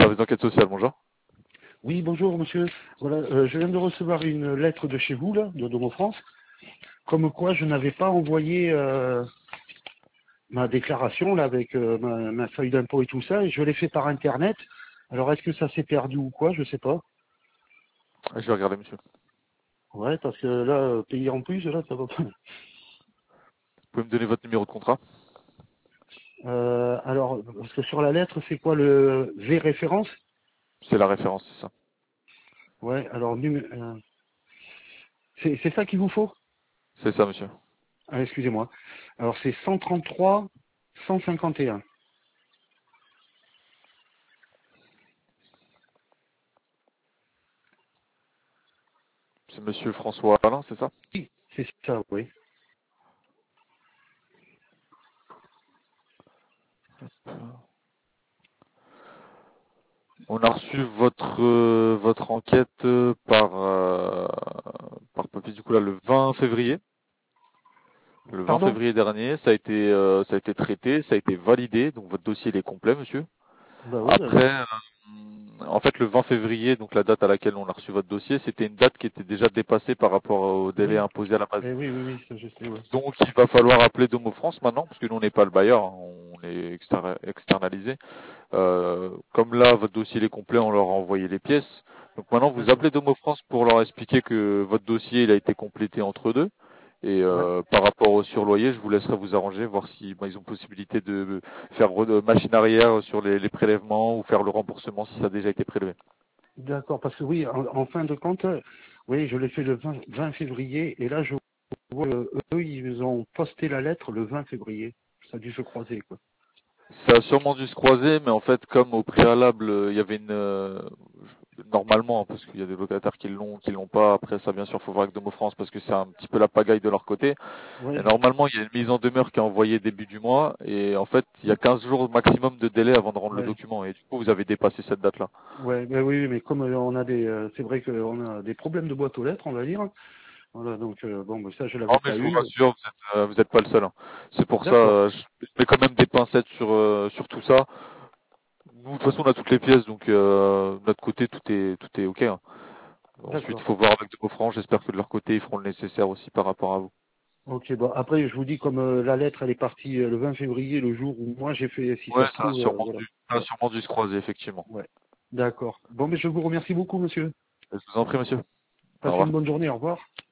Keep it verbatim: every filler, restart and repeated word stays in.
Service d'enquête sociale, bonjour. Oui, bonjour monsieur. Voilà, euh, je viens de recevoir une lettre de chez vous, là, de Domo France, comme quoi je n'avais pas envoyé euh, ma déclaration là avec euh, ma, ma feuille d'impôt et tout ça, et je l'ai fait par internet. Alors est-ce que ça s'est perdu ou quoi? Je sais pas. Je vais regarder, monsieur. Ouais, parce que là, euh, payer en plus, là, ça va pas. Vous pouvez me donner votre numéro de contrat? Euh, alors, parce que sur la lettre, c'est quoi le V référence? C'est la référence, c'est ça. Ouais, alors numé- euh, c'est c'est ça qu'il vous faut? C'est ça, monsieur. Ah, excusez-moi. Alors c'est cent trente-trois cent cinquante et un. C'est monsieur François Alain, c'est ça? Oui, c'est ça, oui. On a reçu votre euh, votre enquête euh, par euh, par papier du coup là le vingt février. Le vingt Pardon? février dernier, ça a été euh, ça a été traité, ça a été validé, donc votre dossier il est complet, monsieur. Bah oui, Après, d'accord. euh, en fait, le vingt février, donc la date à laquelle on a reçu votre dossier, c'était une date qui était déjà dépassée par rapport au délai Oui. imposé à la base. Eh oui, oui, oui, ça je sais, ouais. Donc, il va falloir appeler Domo France maintenant, parce que nous, on n'est pas le bailleur, hein, on est exter- externalisé. Euh, comme là, votre dossier il est complet, on leur a envoyé les pièces. Donc maintenant, vous D'accord. appelez Domo France pour leur expliquer que votre dossier il a été complété entre deux. Et Ouais. euh, par rapport au surloyer, je vous laisserai vous arranger, voir si bah, ils ont possibilité de faire re- machine arrière sur les, les prélèvements ou faire le remboursement si ça a déjà été prélevé. D'accord, parce que oui, en, en fin de compte, euh, oui, je l'ai fait le vingt, vingt février, et là, je vois, euh, eux, ils ont posté la lettre le vingt février. Ça a dû se croiser, quoi. Ça a sûrement dû se croiser, mais en fait, comme au préalable, euh, il y avait une euh, normalement, hein, parce qu'il y a des locataires qui l'ont, qui l'ont pas. Après, ça, bien sûr, faut voir avec Domo France parce que c'est un petit peu la pagaille de leur côté. Et Oui, normalement, il y a une mise en demeure qui est envoyée début du mois, et en fait, il y a quinze jours maximum de délai avant de rendre le ouais, document. Et du coup, vous avez dépassé cette date-là. ouais, ben oui, mais comme euh, on a des, euh, c'est vrai qu'on a des problèmes de boîte aux lettres, on va dire. Voilà, donc euh, bon, ben ça, je Non, l'avais mais pas je vous eu. rassure, vous êtes, euh, vous êtes pas le seul, hein. C'est pour ça, D'accord, euh, je je mets quand même des pincettes sur euh, sur tout ça. Nous, de toute façon, on a toutes les pièces, donc euh, de notre côté, tout est tout est ok, hein. Ensuite, il d'accord. faut voir avec Domo France. J'espère que de leur côté, ils feront le nécessaire aussi par rapport à vous. Ok, bon, après, je vous dis, comme euh, la lettre, elle est partie euh, le vingt février, le jour où moi j'ai fait, si ça Ouais, se ça a trouve, euh, sûrement voilà. dû, ça a sûrement dû se croiser, effectivement. Ouais, d'accord. Bon, mais je vous remercie beaucoup, monsieur. Je vous en prie, monsieur. Au Passez une revoir. bonne journée, au revoir.